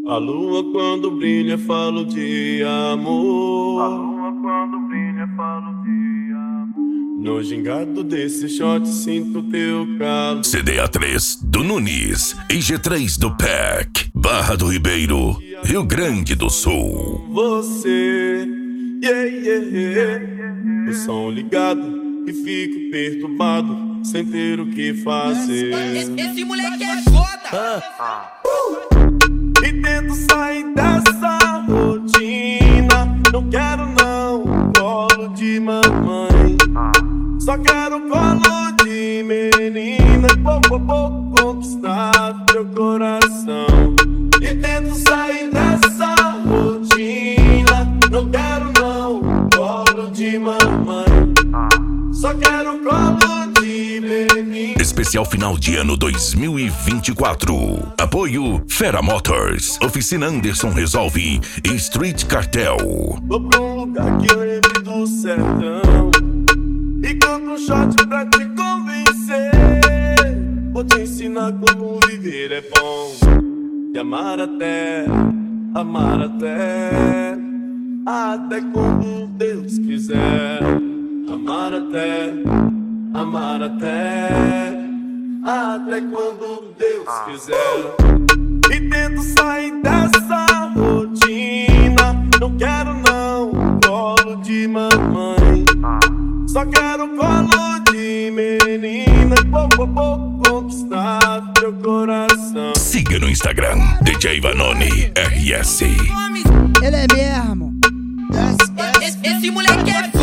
A lua quando brilha falo de amor. A lua quando brilha falo de amor. No gingado desse shot sinto teu calor. CDA3 do Nunes e G3 do PEC, Barra do Ribeiro, Rio Grande do Sul. Você, o som ligado e fico perturbado sem ter o que fazer. Esse moleque é foda. E tento sair dessa rotina. Não quero não colo de mamãe, só quero colo de menina. Pouco a pouco conquistar teu coração. E tento sair dessa rotina. Não quero não colo de mamãe, só quero colo de menina. Especial final de ano 2024. Apoio Fera Motors, Oficina Anderson Resolve e Street Cartel. Vou pra um lugar que lembre do sertão e canto um shot pra te convencer. Vou te ensinar como viver é bom. Te amar até até quando Deus quiser. Amar até quando Deus quiser. E tento sair dessa rotina. Não quero não colo de mamãe, só quero colo de menina. Pouco a pouco conquistar teu coração. Siga no Instagram, DJ Vanoni RS. Ele é mesmo. Esse moleque é